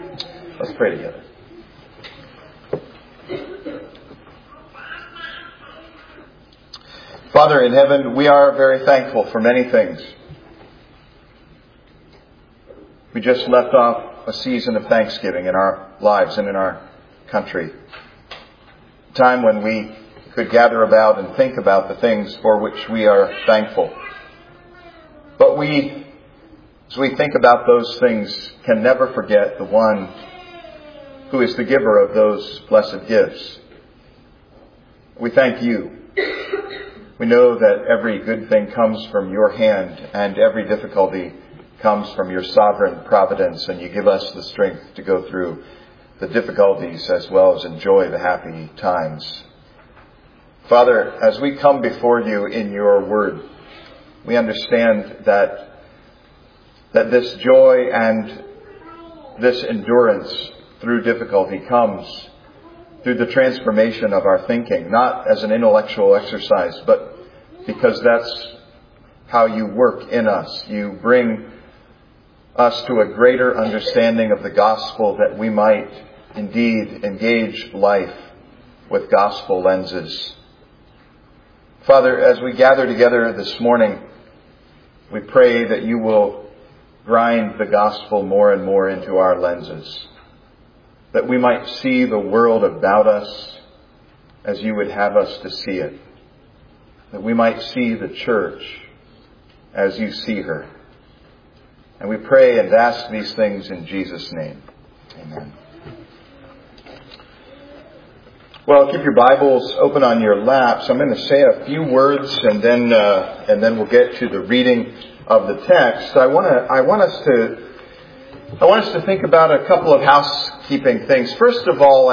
Let's pray together. Father in heaven, we are very thankful for many things. We just left off a season of Thanksgiving in our lives and in our country. A time when we could gather about and think about the things for which we are thankful. But we, as we think about those things, can never forget the one who is the giver of those blessed gifts. We thank you. We know that every good thing comes from your hand and every difficulty comes from your sovereign providence, and you give us the strength to go through the difficulties as well as enjoy the happy times. Father, as we come before you in your word, we understand that this joy and this endurance through difficulty comes through the transformation of our thinking, not as an intellectual exercise, but because that's how you work in us. You bring us to a greater understanding of the gospel that we might indeed engage life with gospel lenses. Father, as we gather together this morning, we pray that you will grind the gospel more and more into our lenses, that we might see the world about us as you would have us to see it, that we might see the church as you see her. And we pray and ask these things in Jesus' name. Amen. Well, keep your Bibles open on your laps. I'm going to say a few words and then we'll get to the reading of the text. I want us to think about a couple of housekeeping things. First of all,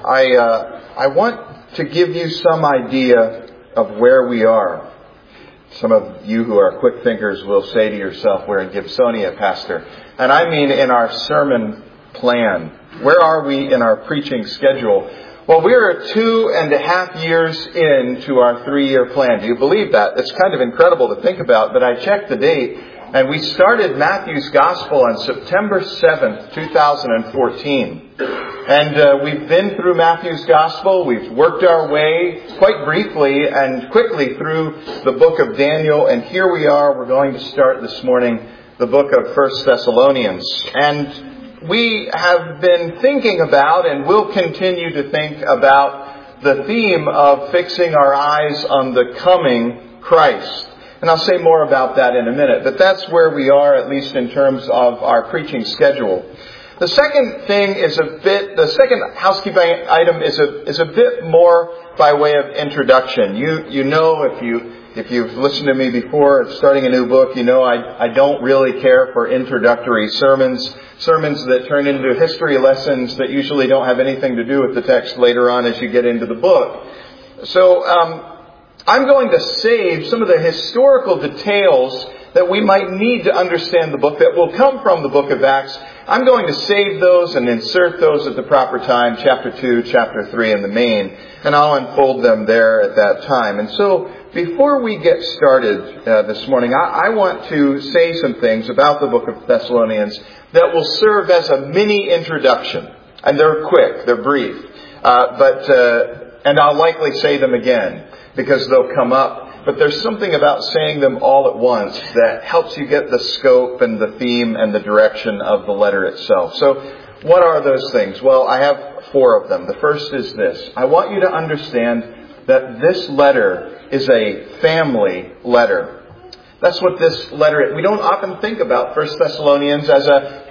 I want to give you some idea of where we are. Some of you who are quick thinkers will say to yourself, we're in Gibsonia, Pastor. And I mean in our sermon plan. Where are we in our preaching schedule? Well, we're 2.5 years into our 3-year plan. Do you believe that? It's kind of incredible to think about, but I checked the date, and we started Matthew's Gospel on September 7th, 2014. And we've been through Matthew's Gospel. We've worked our way quite briefly and quickly through the book of Daniel. And here we are. We're going to start this morning the book of 1 Thessalonians. And we have been thinking about and will continue to think about the theme of fixing our eyes on the coming Christ. And I'll say more about that in a minute. But that's where we are, at least in terms of our preaching schedule. The second housekeeping item is a bit more by way of introduction. You know, if you've listened to me before, starting a new book, you know I don't really care for introductory sermons that turn into history lessons that usually don't have anything to do with the text later on as you get into the book. So I'm going to save some of the historical details that we might need to understand the book that will come from the book of Acts. I'm going to save those and insert those at the proper time, chapter 2, chapter 3 in the main, and I'll unfold them there at that time. And so before we get started this morning, I want to say some things about the book of Thessalonians that will serve as a mini introduction. And they're quick, they're brief, and I'll likely say them again because they'll come up. But there's something about saying them all at once that helps you get the scope and the theme and the direction of the letter itself. So what are those things? Well, I have 4 of them. The first is this. I want you to understand that this letter is a family letter. That's what this letter is. We don't often think about 1 Thessalonians as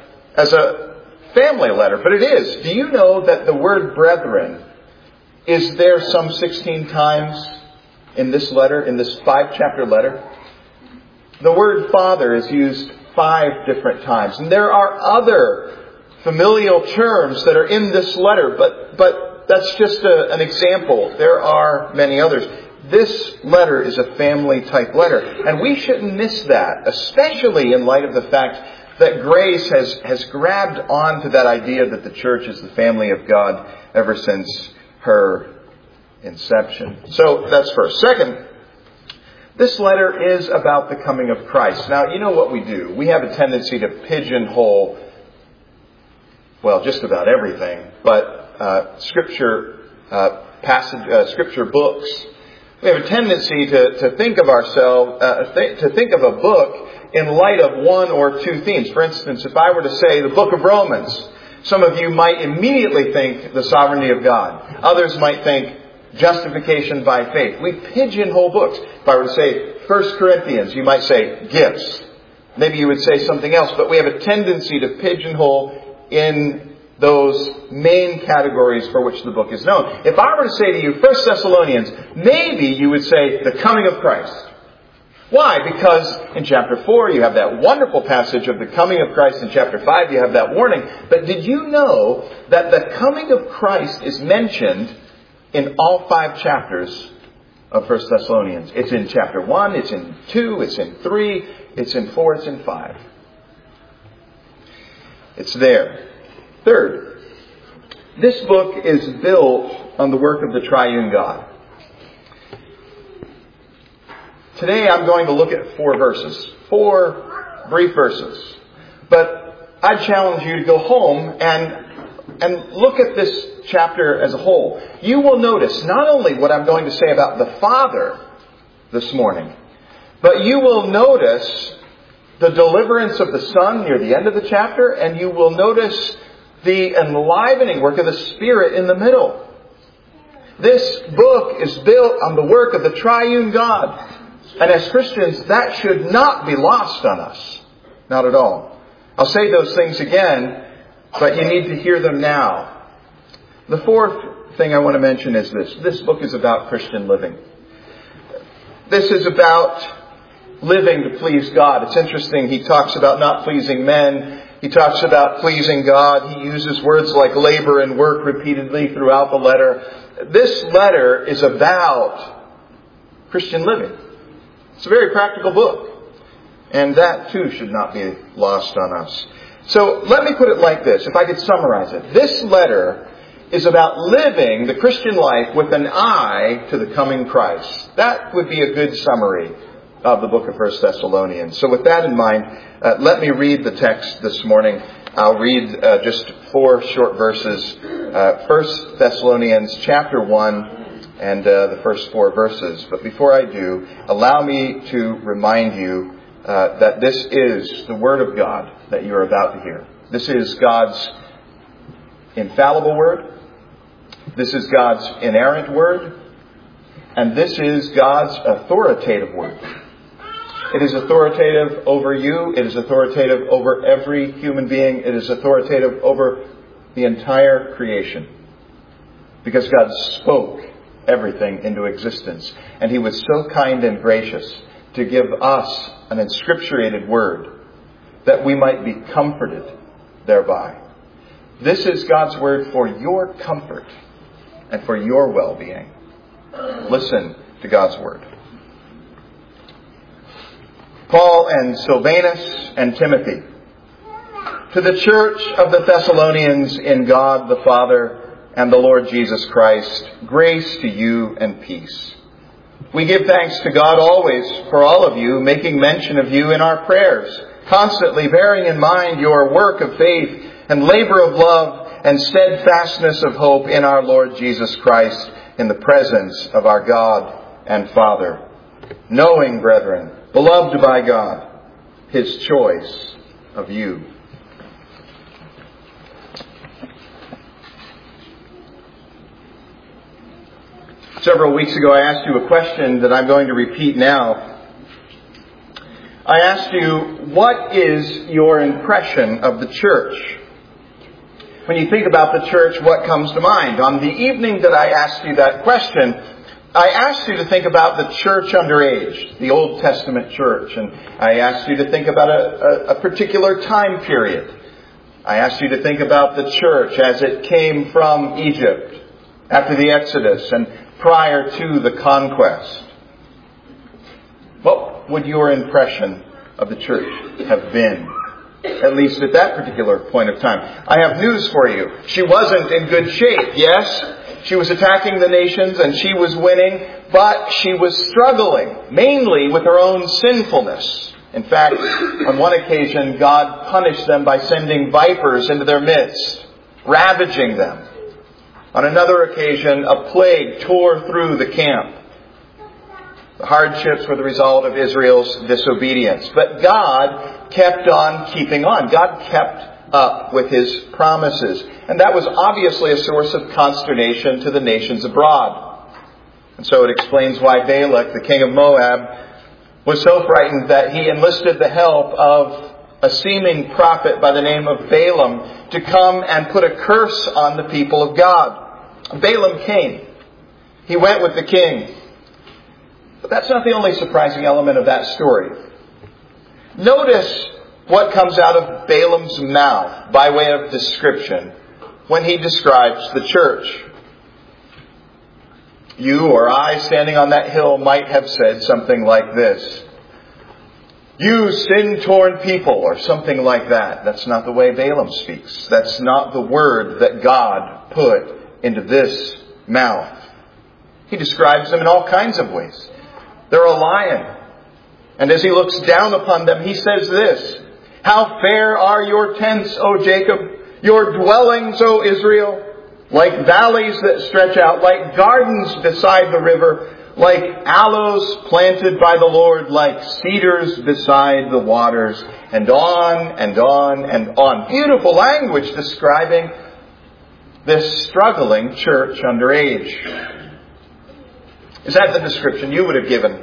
a family letter, but it is. Do you know that the word brethren is there some 16 times in this letter, in this 5-chapter letter? The word father is used 5 different times. And there are other familial terms that are in this letter, but that's just an example. There are many others. This letter is a family type letter. And we shouldn't miss that, especially in light of the fact that Grace has grabbed onto that idea that the church is the family of God ever since her inception. So that's first. Second, this letter is about the coming of Christ. Now, you know what we do. We have a tendency to pigeonhole just about everything, but Scripture Scripture books. We have a tendency to think of ourselves, to think of a book in light of one or two themes. For instance, if I were to say the book of Romans, some of you might immediately think the sovereignty of God. Others might think justification by faith. We pigeonhole books. If I were to say 1 Corinthians, you might say gifts. Maybe you would say something else, but we have a tendency to pigeonhole in those main categories for which the book is known. If I were to say to you 1 Thessalonians, maybe you would say the coming of Christ. Why? Because in chapter 4 you have that wonderful passage of the coming of Christ. In chapter 5 you have that warning. But did you know that the coming of Christ is mentioned in all 5 chapters of 1 Thessalonians? It's in chapter 1, it's in 2, it's in 3, it's in 4, it's in 5. It's there. Third, this book is built on the work of the triune God. Today I'm going to look at 4 verses. 4 brief verses. But I challenge you to go home and look at this chapter as a whole. You will notice not only what I'm going to say about the Father this morning, but you will notice the deliverance of the Son near the end of the chapter, and you will notice the enlivening work of the Spirit in the middle. This book is built on the work of the triune God. And as Christians, that should not be lost on us. Not at all. I'll say those things again, but you need to hear them now. The fourth thing I want to mention is this. This book is about Christian living. This is about living to please God. It's interesting. He talks about not pleasing men. He talks about pleasing God. He uses words like labor and work repeatedly throughout the letter. This letter is about Christian living. It's a very practical book. And that too should not be lost on us. So let me put it like this, if I could summarize it. This letter is about living the Christian life with an eye to the coming Christ. That would be a good summary of the book of 1 Thessalonians. So with that in mind, let me read the text this morning. I'll read just 4 short verses. 1 Thessalonians chapter 1 and the first 4 verses. But before I do, allow me to remind you that this is the Word of God that you are about to hear. This is God's infallible Word. This is God's inerrant Word. And this is God's authoritative Word. It is authoritative over you. It is authoritative over every human being. It is authoritative over the entire creation. Because God spoke everything into existence. And He was so kind and gracious to give us an inscripturated word that we might be comforted thereby. This is God's word for your comfort and for your well-being. Listen to God's word. Paul and Silvanus and Timothy, to the church of the Thessalonians in God the Father and the Lord Jesus Christ, grace to you and peace. We give thanks to God always for all of you, making mention of you in our prayers, constantly bearing in mind your work of faith and labor of love and steadfastness of hope in our Lord Jesus Christ in the presence of our God and Father. Knowing, brethren, beloved by God, His choice of you. Several weeks ago I asked you a question that I'm going to repeat now. I asked you, what is your impression of the church? When you think about the church, what comes to mind? On the evening that I asked you that question, I asked you to think about the church underage, the Old Testament church. And I asked you to think about a particular time period. I asked you to think about the church as it came from Egypt after the Exodus and prior to the conquest. What would your impression of the church have been? At least at that particular point of time. I have news for you. She wasn't in good shape, yes? She was attacking the nations and she was winning, but she was struggling, mainly with her own sinfulness. In fact, on one occasion, God punished them by sending vipers into their midst. ravaging them. On another occasion, a plague tore through the camp. The hardships were the result of Israel's disobedience. But God kept on keeping on. God kept up with His promises. And that was obviously a source of consternation to the nations abroad. And so it explains why Balak, the king of Moab, was so frightened that he enlisted the help of a seeming prophet by the name of Balaam to come and put a curse on the people of God. Balaam came. He went with the king. But that's not the only surprising element of that story. Notice what comes out of Balaam's mouth by way of description when he describes the church. You or I, standing on that hill, might have said something like this. You sin-torn people, or something like that. That's not the way Balaam speaks. That's not the word that God put into this mouth. He describes them in all kinds of ways. They're a lion. And as he looks down upon them, he says this. How fair are your tents, O Jacob, your dwellings, O Israel, like valleys that stretch out, like gardens beside the river, like aloes planted by the Lord, like cedars beside the waters, and on and on and on. Beautiful language describing this struggling church under age. Is that the description you would have given?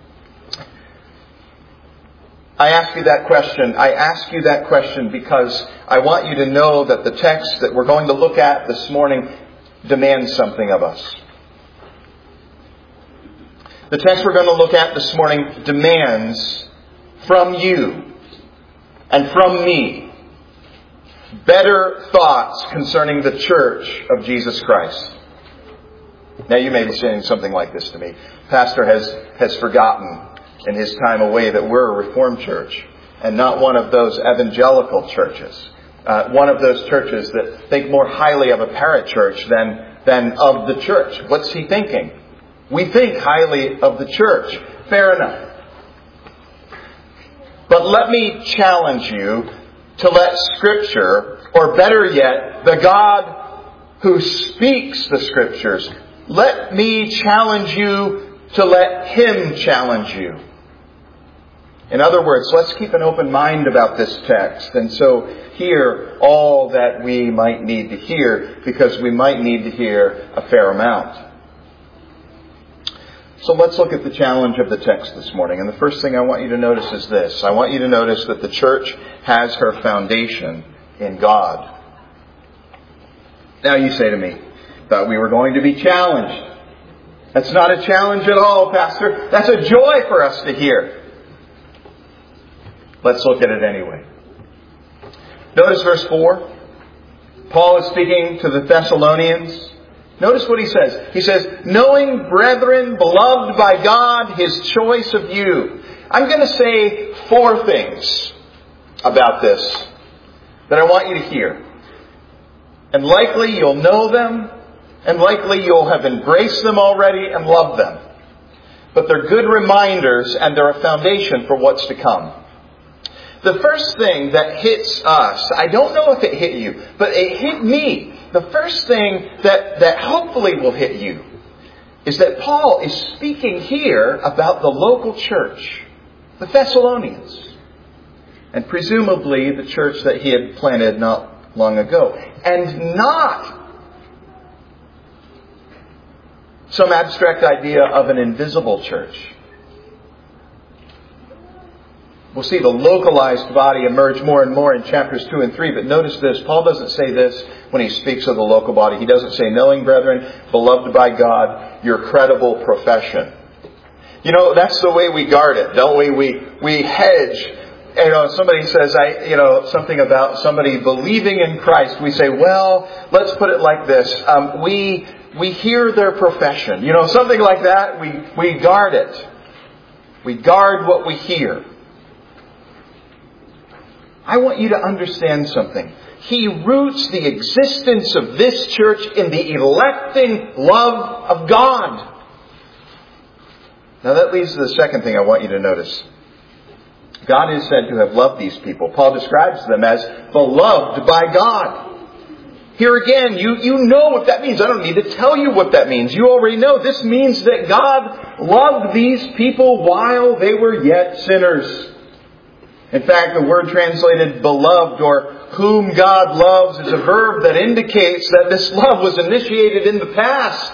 I ask you that question. I ask you that question because I want you to know that the text that we're going to look at this morning demands something of us. The text we're going to look at this morning demands from you and from me better thoughts concerning the church of Jesus Christ. Now you may be saying something like this to me. Pastor has forgotten in his time away that we're a Reformed church and not one of those evangelical churches. One of those churches that think more highly of a parachurch than of the church. What's he thinking? We think highly of the church. Fair enough. But let me challenge you to let Scripture, or better yet, the God who speaks the Scriptures, let me challenge you to let Him challenge you. In other words, let's keep an open mind about this text and so hear all that we might need to hear, because we might need to hear a fair amount. So let's look at the challenge of the text this morning. And the first thing I want you to notice is this. I want you to notice that the church has her foundation in God. Now you say to me, thought we were going to be challenged. That's not a challenge at all, Pastor. That's a joy for us to hear. Let's look at it anyway. Notice verse 4. Paul is speaking to the Thessalonians. Notice what he says. He says, knowing, brethren, beloved by God, His choice of you. I'm going to say 4 things about this that I want you to hear. And likely you'll know them. And likely you'll have embraced them already and loved them. But they're good reminders and they're a foundation for what's to come. The first thing that hits us, I don't know if it hit you, but it hit me. The first thing that hopefully will hit you is that Paul is speaking here about the local church, the Thessalonians, and presumably the church that he had planted not long ago, and not some abstract idea of an invisible church. We'll see the localized body emerge more and more in chapters 2 and 3. But notice this. Paul doesn't say this when he speaks of the local body. He doesn't say, knowing, brethren, beloved by God, your credible profession. You know, that's the way we guard it, don't we? We hedge. You know, somebody says, something about somebody believing in Christ. We say, well, let's put it like this. We hear their profession. You know, something like that. We guard it. We guard what we hear. I want you to understand something. He roots the existence of this church in the electing love of God. Now that leads to the second thing I want you to notice. God is said to have loved these people. Paul describes them as beloved by God. Here again, you know what that means. I don't need to tell you what that means. You already know. This means that God loved these people while they were yet sinners. In fact, the word translated beloved or whom God loves is a verb that indicates that this love was initiated in the past.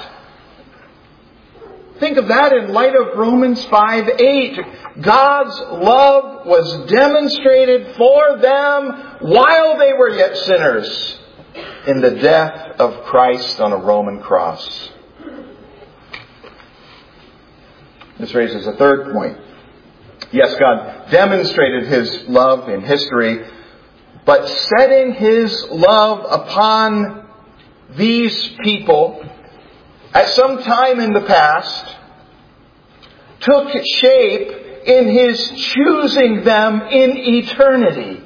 Think of that in light of Romans 5:8. God's love was demonstrated for them while they were yet sinners in the death of Christ on a Roman cross. This raises a third point. Yes, God demonstrated His love in history, but setting His love upon these people at some time in the past took shape in His choosing them in eternity.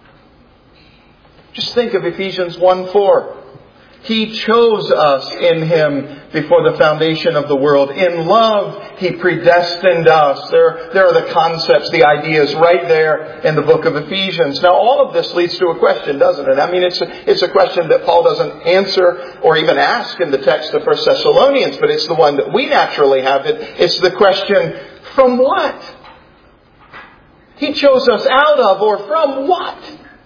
Just think of Ephesians 1:4. He chose us in Him before the foundation of the world. In love, He predestined us. There are the concepts, the ideas right there in the book of Ephesians. Now, all of this leads to a question, doesn't it? I mean, it's a question that Paul doesn't answer or even ask in the text of 1 Thessalonians, but it's the one that we naturally have. It's the question, from what? He chose us out of or from what?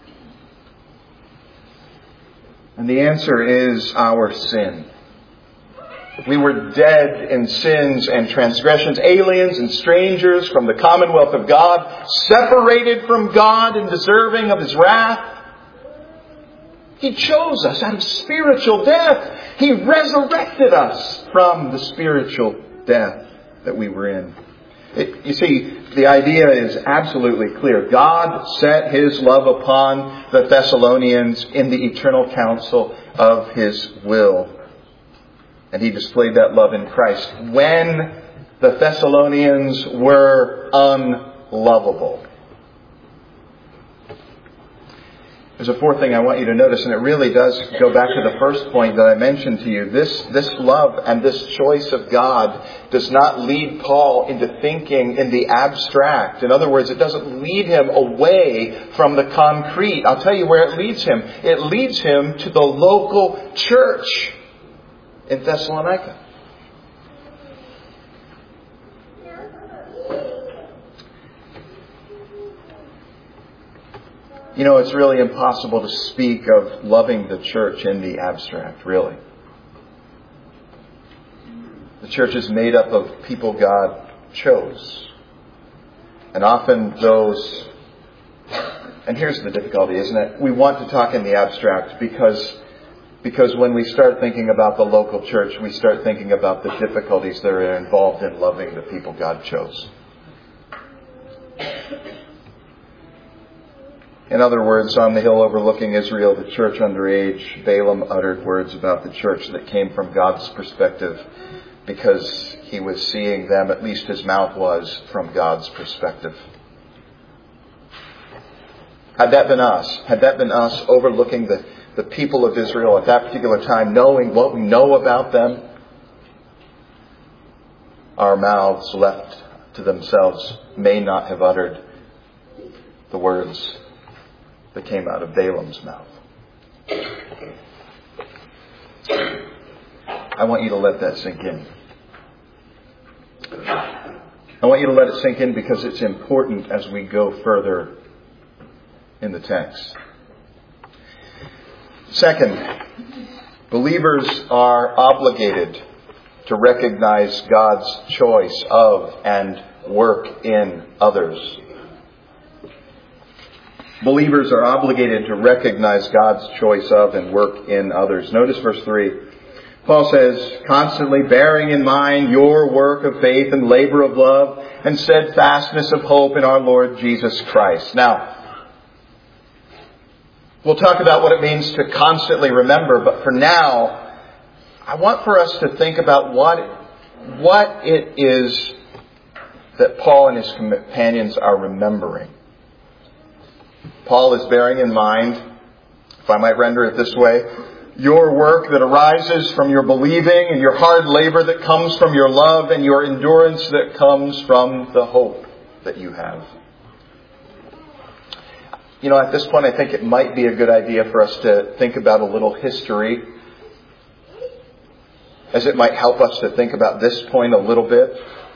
And the answer is our sin. We were dead in sins and transgressions, aliens and strangers from the commonwealth of God, separated from God and deserving of His wrath. He chose us out of spiritual death. He resurrected us from the spiritual death that we were in. You see, the idea is absolutely clear. God set His love upon the Thessalonians in the eternal counsel of His will. And He displayed that love in Christ when the Thessalonians were unlovable. There's a fourth thing I want you to notice, and it really does go back to the first point that I mentioned to you. This love and this choice of God does not lead Paul into thinking in the abstract. In other words, it doesn't lead him away from the concrete. I'll tell you where it leads him. It leads him to the local church in Thessalonica. You know, it's really impossible to speak of loving the church in the abstract, really. The church is made up of people God chose. And often those... And here's the difficulty, isn't it? We want to talk in the abstract because when we start thinking about the local church, we start thinking about the difficulties that are involved in loving the people God chose. In other words, on the hill overlooking Israel, the church under age, Balaam uttered words about the church that came from God's perspective because he was seeing them, at least his mouth was, from God's perspective. Had that been us overlooking the people of Israel at that particular time, knowing what we know about them, our mouths left to themselves may not have uttered the words that came out of Balaam's mouth. I want you to let that sink in. I want you to let it sink in because it's important as we go further in the text. Second, believers are obligated to recognize God's choice of and work in others. Believers are obligated to recognize God's choice of and work in others. Notice verse 3. Paul says, constantly bearing in mind your work of faith and labor of love and steadfastness of hope in our Lord Jesus Christ. Now, we'll talk about what it means to constantly remember, but for now, I want for us to think about what it is that Paul and his companions are remembering. Paul is bearing in mind, if I might render it this way, your work that arises from your believing and your hard labor that comes from your love and your endurance that comes from the hope that you have. At this point, I think it might be a good idea for us to think about a little history, as it might help us to think about this point a little bit.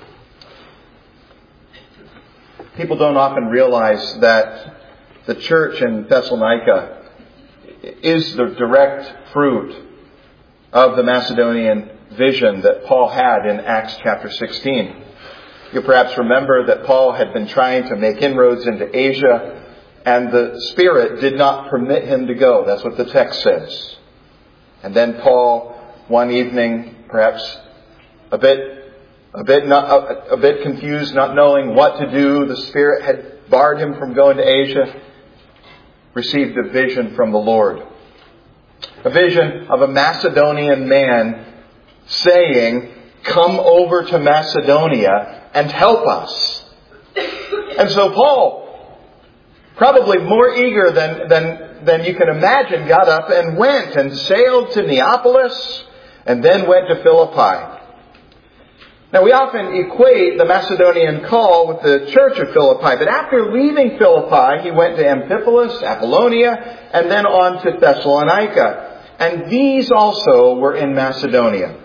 People don't often realize that the church in Thessalonica is the direct fruit of the Macedonian vision that Paul had in Acts chapter 16. You perhaps remember that Paul had been trying to make inroads into Asia, and the Spirit did not permit him to go. That's what the text says. And then Paul, one evening, perhaps a bit confused, not knowing what to do, the Spirit had barred him from going to Asia, received a vision from the Lord. A vision of a Macedonian man saying, "Come over to Macedonia and help us." And so Paul, probably more eager than you can imagine, got up and went and sailed to Neapolis and then went to Philippi. Now, we often equate the Macedonian call with the church of Philippi, but after leaving Philippi, he went to Amphipolis, Apollonia, and then on to Thessalonica. And these also were in Macedonia.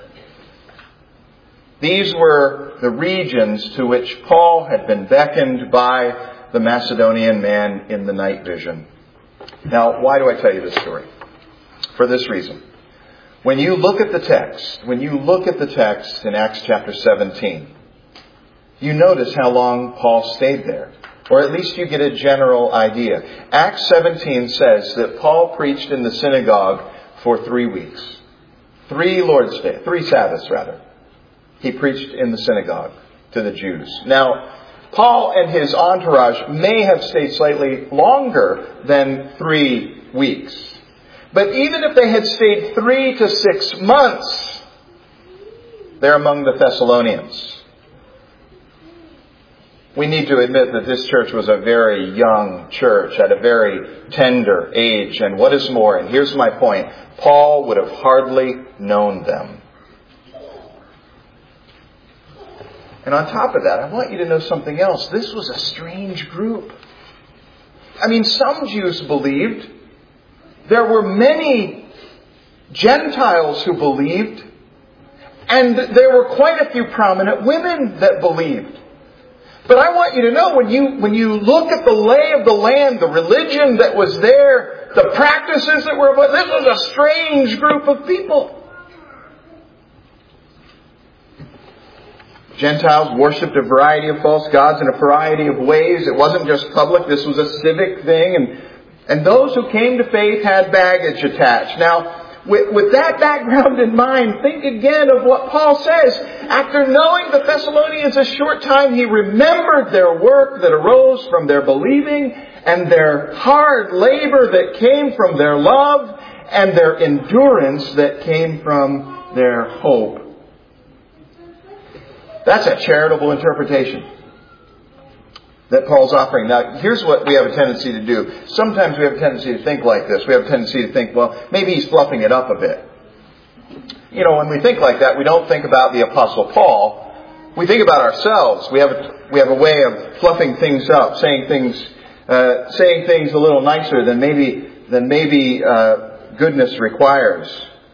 These were the regions to which Paul had been beckoned by the Macedonian man in the night vision. Now, why do I tell you this story? For this reason. When you look at the text in Acts chapter 17, you notice how long Paul stayed there. Or at least you get a general idea. Acts 17 says that Paul preached in the synagogue for 3 weeks. 3 Sabbaths rather. He preached in the synagogue to the Jews. Now, Paul and his entourage may have stayed slightly longer than 3 weeks. But even if they had stayed 3 to 6 months, they're among the Thessalonians. We need to admit that this church was a very young church at a very tender age. And what is more, and here's my point, Paul would have hardly known them. And on top of that, I want you to know something else. This was a strange group. Some Jews believed. There were many Gentiles who believed. And there were quite a few prominent women that believed. But I want you to know, when you look at the lay of the land, the religion that was there, the practices that were, this was a strange group of people. Gentiles worshipped a variety of false gods in a variety of ways. It wasn't just public. This was a civic thing. And those who came to faith had baggage attached. Now, with that background in mind, think again of what Paul says. After knowing the Thessalonians a short time, he remembered their work that arose from their believing and their hard labor that came from their love and their endurance that came from their hope. That's a charitable interpretation that Paul's offering. Now, here's what we have a tendency to do. Sometimes we have a tendency to think like this. We have a tendency to think, well, maybe he's fluffing it up a bit. When we think like that, we don't think about the Apostle Paul. We think about ourselves. We have a way of fluffing things up, saying things a little nicer than maybe goodness requires.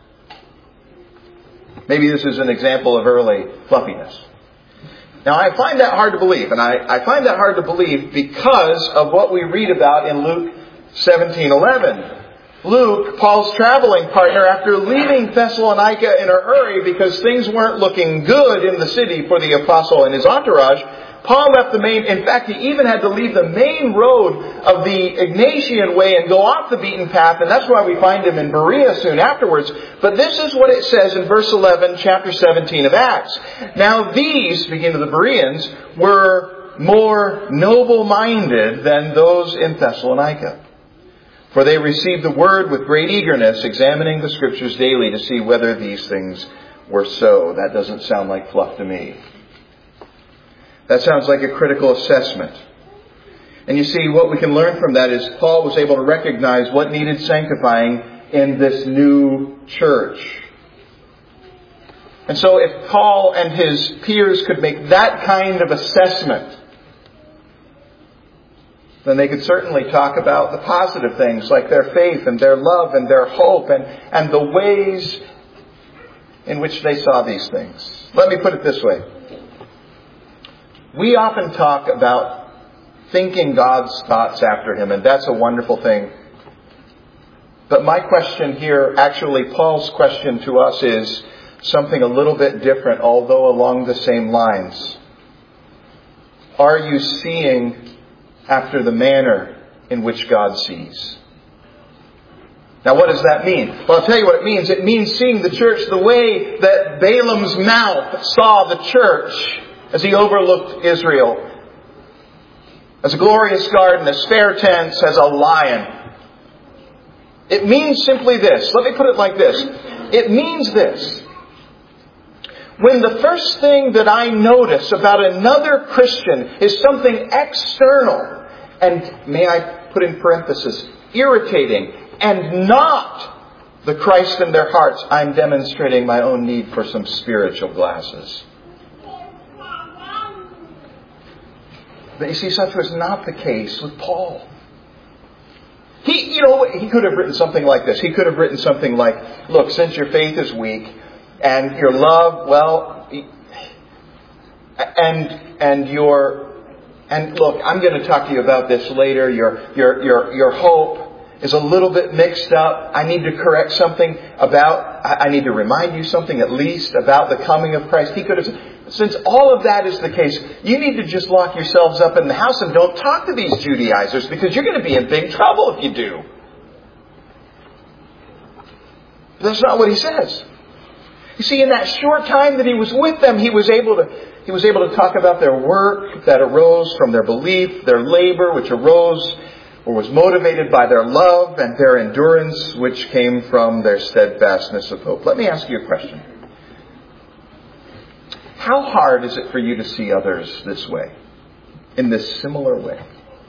Maybe this is an example of early fluffiness. Now, I find that hard to believe, and I find that hard to believe because of what we read about in Luke 17:11. Luke, Paul's traveling partner, after leaving Thessalonica in a hurry because things weren't looking good in the city for the apostle and his entourage, Paul left in fact, he even had to leave the main road of the Ignatian way and go off the beaten path, and that's why we find him in Berea soon afterwards. But this is what it says in verse 11, chapter 17 of Acts. Now these, speaking of the Bereans, were more noble-minded than those in Thessalonica. For they received the word with great eagerness, examining the Scriptures daily to see whether these things were so. That doesn't sound like fluff to me. That sounds like a critical assessment. And you see, what we can learn from that is Paul was able to recognize what needed sanctifying in this new church. And so if Paul and his peers could make that kind of assessment, then they could certainly talk about the positive things like their faith and their love and their hope and the ways in which they saw these things. Let me put it this way. We often talk about thinking God's thoughts after Him, and that's a wonderful thing. But my question here, actually Paul's question to us, is something a little bit different, although along the same lines. Are you seeing after the manner in which God sees? Now what does that mean? Well, I'll tell you what it means. It means seeing the church the way that Balaam's mouth saw the church as he overlooked Israel. As a glorious garden, as fair tents, as a lion. It means simply this. Let me put it like this. It means this. When the first thing that I notice about another Christian is something external, and may I put in parenthesis, irritating, and not the Christ in their hearts, I'm demonstrating my own need for some spiritual glasses. But you see, such was not the case with Paul. He could have written something like this. He could have written something like, look, since your faith is weak, and your love, well, and look, I'm going to talk to you about this later. Your hope is a little bit mixed up. I need to correct something I need to remind you something at least about the coming of Christ. He could have, since all of that is the case, you need to just lock yourselves up in the house and don't talk to these Judaizers, because you're going to be in big trouble if you do. But that's not what he says. You see, in that short time that he was with them, he was able to talk about their work that arose from their belief, their labor which arose or was motivated by their love, and their endurance which came from their steadfastness of hope. Let me ask you a question. How hard is it for you to see others this way, in this similar way?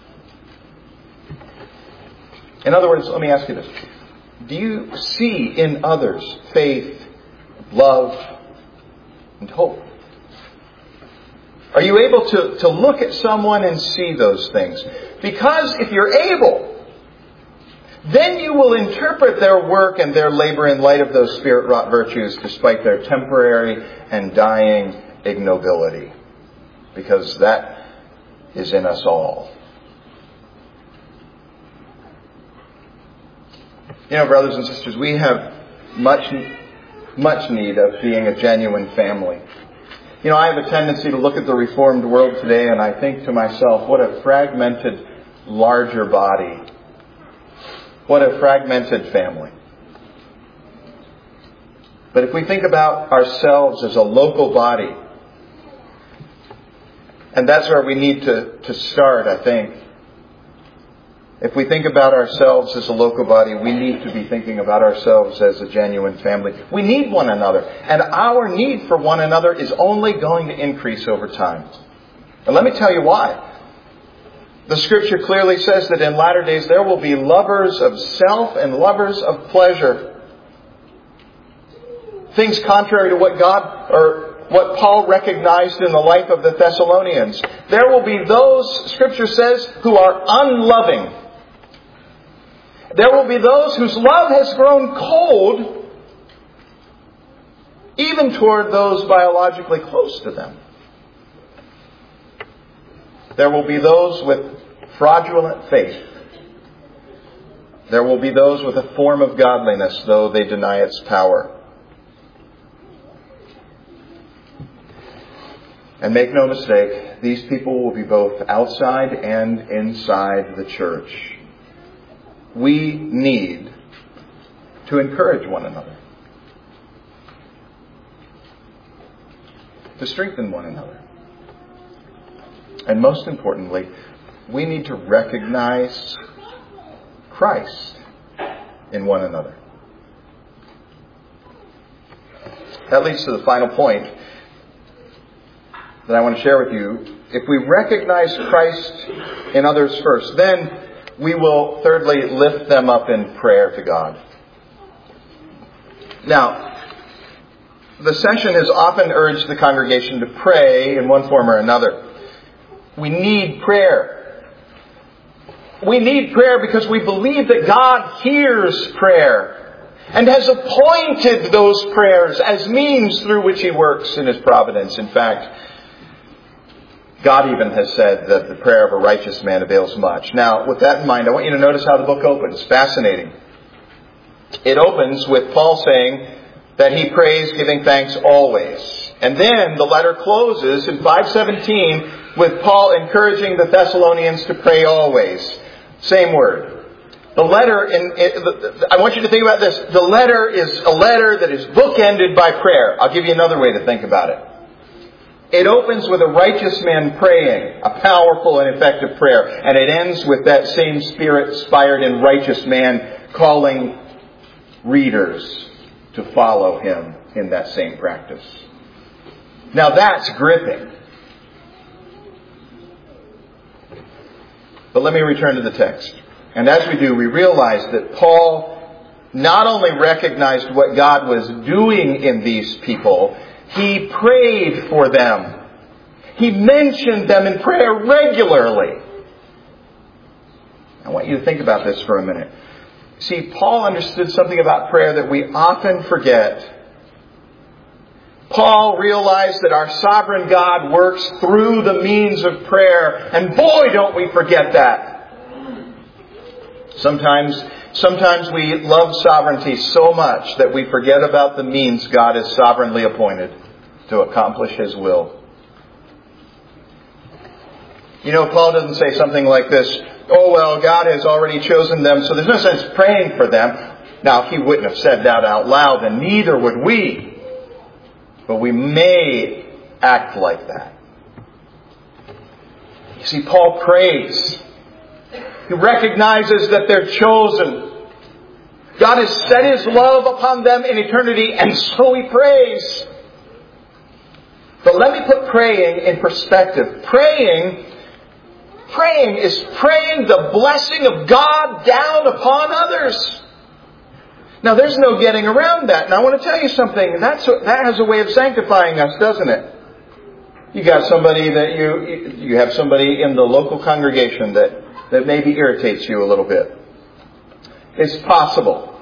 In other words, let me ask you this. Do you see in others faith, love, and hope? Are you able to look at someone and see those things? Because if you're able, then you will interpret their work and their labor in light of those Spirit-wrought virtues, despite their temporary and dying ignobility. Because that is in us all. You know, brothers and sisters, we have much need of being a genuine family. You know, I have a tendency to look at the Reformed world today and I think to myself, what a fragmented, larger body. What a fragmented family. But if we think about ourselves as a local body, and that's where we need to start, I think. If we think about ourselves as a local body, we need to be thinking about ourselves as a genuine family. We need one another. And our need for one another is only going to increase over time. And let me tell you why. The Scripture clearly says that in latter days there will be lovers of self and lovers of pleasure. Things contrary to what Paul recognized in the life of the Thessalonians. There will be those, Scripture says, who are unloving. There will be those whose love has grown cold, even toward those biologically close to them. There will be those with fraudulent faith. There will be those with a form of godliness, though they deny its power. And make no mistake, these people will be both outside and inside the church. We need to encourage one another, to strengthen one another. And most importantly, we need to recognize Christ in one another. That leads to the final point that I want to share with you. If we recognize Christ in others first, then we will thirdly lift them up in prayer to God. Now, the session has often urged the congregation to pray in one form or another. We need prayer. We need prayer because we believe that God hears prayer and has appointed those prayers as means through which He works in His providence. In fact, God even has said that the prayer of a righteous man avails much. Now, with that in mind, I want you to notice how the book opens. Fascinating. It opens with Paul saying that he prays giving thanks always. And then the letter closes in 5:17 with Paul encouraging the Thessalonians to pray always. Same word. The letter, I want you to think about this. The letter is a letter that is bookended by prayer. I'll give you another way to think about it. It opens with a righteous man praying, a powerful and effective prayer. And it ends with that same Spirit-inspired and righteous man calling readers to follow him in that same practice. Now that's gripping. But let me return to the text. And as we do, we realize that Paul not only recognized what God was doing in these people, he prayed for them. He mentioned them in prayer regularly. I want you to think about this for a minute. See, Paul understood something about prayer that we often forget. Paul realized that our sovereign God works through the means of prayer. And boy, don't we forget that. Sometimes we love sovereignty so much that we forget about the means God has sovereignly appointed to accomplish His will. You know, Paul doesn't say something like this, oh, well, God has already chosen them, so there's no sense praying for them. Now, if he wouldn't have said that out loud, then neither would we. But we may act like that. You see, Paul prays. He recognizes that they're chosen. God has set His love upon them in eternity, and so he prays. But let me put praying in perspective. Praying is praying the blessing of God down upon others. Now, there's no getting around that. And I want to tell you something. That has a way of sanctifying us, doesn't it? You got somebody that you have somebody in the local congregation that maybe irritates you a little bit. It's possible.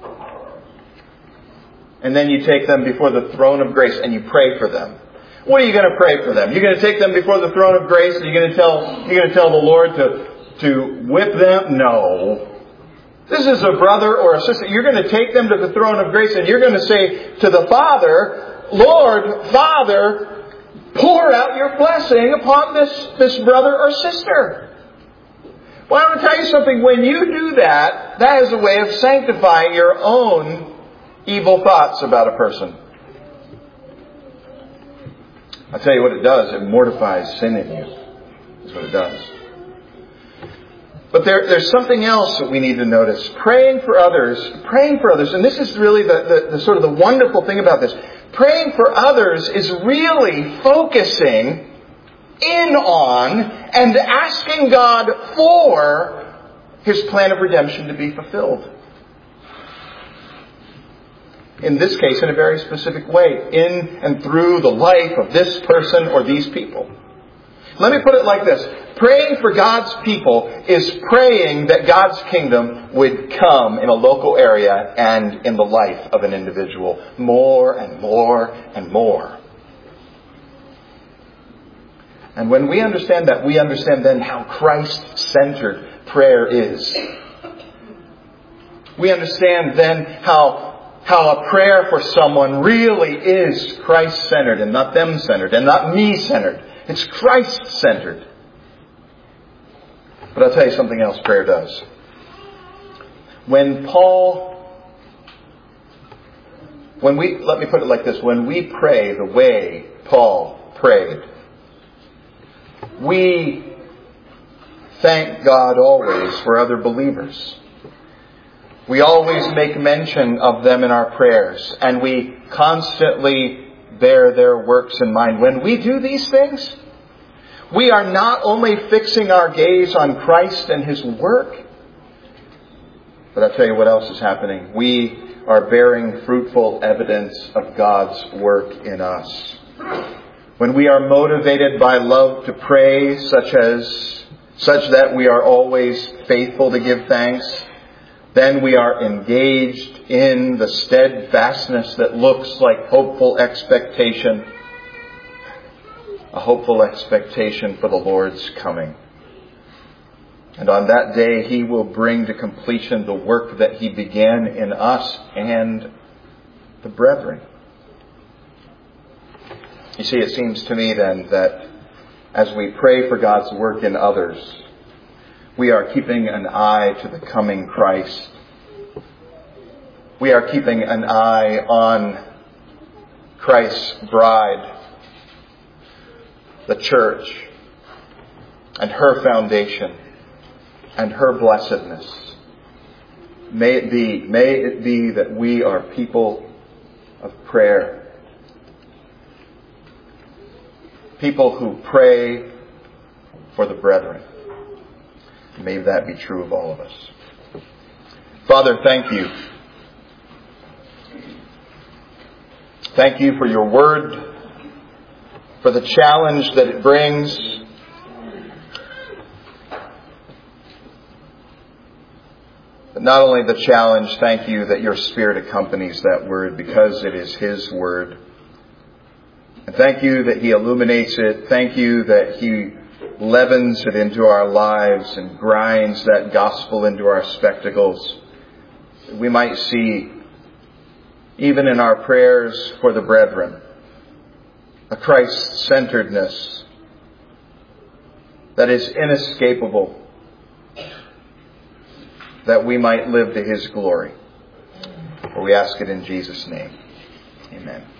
And then you take them before the throne of grace and you pray for them. What are you going to pray for them? You're going to take them before the throne of grace and you're going to tell the Lord to whip them? No. This is a brother or a sister. You're going to take them to the throne of grace and you're going to say to the Father, Lord, Father, pour out your blessing upon this brother or sister. Well, I want to tell you something. When you do that, that is a way of sanctifying your own evil thoughts about a person. I'll tell you what it does. It mortifies sin in you. That's what it does. But there's something else that we need to notice. Praying for others, and this is really the sort of the wonderful thing about this. Praying for others is really focusing in on and asking God for His plan of redemption to be fulfilled. In this case, in a very specific way, in and through the life of this person or these people. Let me put it like this. Praying for God's people is praying that God's kingdom would come in a local area and in the life of an individual more and more and more. And when we understand that, we understand then how Christ-centered prayer is. We understand then how a prayer for someone really is Christ-centered and not them-centered and not me-centered. It's Christ-centered. But I'll tell you something else prayer does. Let me put it like this. When we pray the way Paul prayed, we thank God always for other believers. We always make mention of them in our prayers, and we constantly bear their works in mind. When we do these things, we are not only fixing our gaze on Christ and His work, but I'll tell you what else is happening. We are bearing fruitful evidence of God's work in us. When we are motivated by love to pray, such as such that we are always faithful to give thanks. Then we are engaged in the steadfastness that looks like hopeful expectation. A hopeful expectation for the Lord's coming. And on that day, He will bring to completion the work that He began in us and the brethren. You see, it seems to me then that as we pray for God's work in others, we are keeping an eye to the coming Christ. We are keeping an eye on Christ's bride, the church, and her foundation, and her blessedness. May it be that we are people of prayer. People who pray for the brethren. May that be true of all of us. Father, thank you. Thank you for your word, for the challenge that it brings. But not only the challenge, thank you that your Spirit accompanies that word because it is His word. And thank you that He illuminates it. Thank you that He leavens it into our lives and grinds that gospel into our spectacles. We might see, even in our prayers for the brethren, a Christ-centeredness that is inescapable, that we might live to His glory. For we ask it in Jesus' name. Amen.